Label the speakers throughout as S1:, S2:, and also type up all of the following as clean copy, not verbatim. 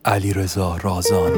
S1: علیرضا رازان.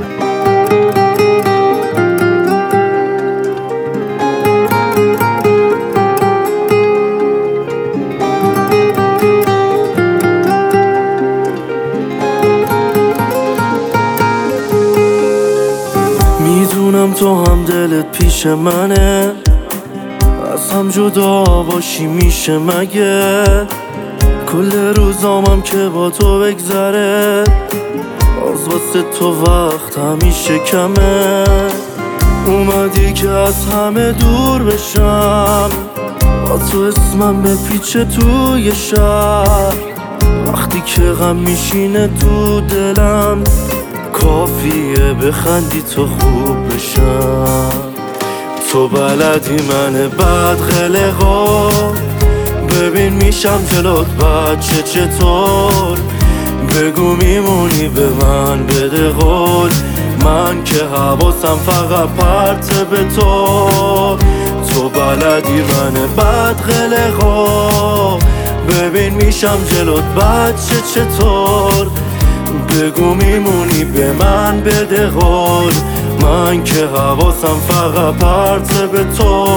S2: میدونم تو هم دلت پیش منه، از هم جدا باشی میشه مگه؟ کل روزامم که با تو بگذره، باز واسه تو وقت همیشه کمه. اومدی که از همه دور بشم، با تو اسمم بپیچه توی شهر. وقتی که غم میشینه تو دلم، کافیه بخندی تو خوب بشم. تو بلدی من بد خلقا، ببین میشم جلوت بچه چطور. بگو میمونی به من بده قول، من که حواسم فقط پرته به تو. تو بلدی من بد خلقا، ببین میشم جلوت بچه چطور. بگو میمونی به من بده قول، من که حواسم فقط پرته به تو.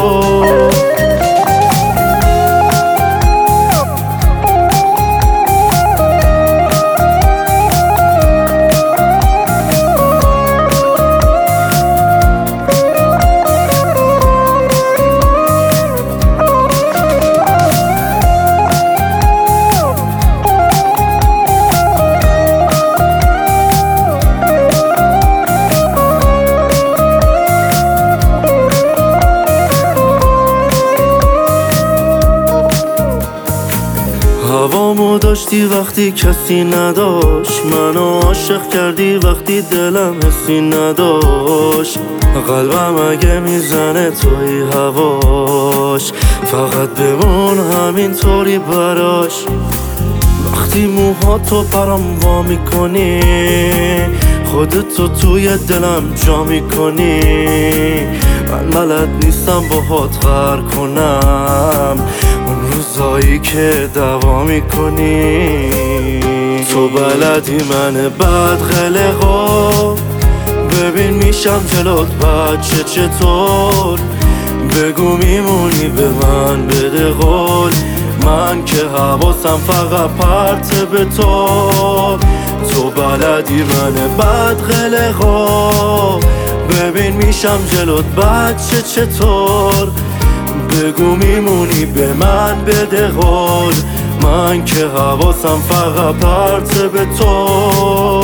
S2: هوامو داشتی وقتی کسی نداشت، منو عاشق کردی وقتی دلم حسی نداشت. قلبم اگه میزنه توی هواش، فقط بمون همینطوری براش. وقتی موهاتو برام وا میکنی، خودتو توی دلم جا میکنی. من بلد نیستم باهات غر کنم، اون روزایی که دعوا میکنی. تو بلدی من بد خلقا، ببین میشم جلوت بچه چطور. بگو میمونی به من بده قول، من که حواسم فقط پرته به تو. تو بلدی من بد خلقا، ببین میشم جلوت بچه چطور. بگو میمونی به من بده قول، من که حواسم فقط پرته به تو.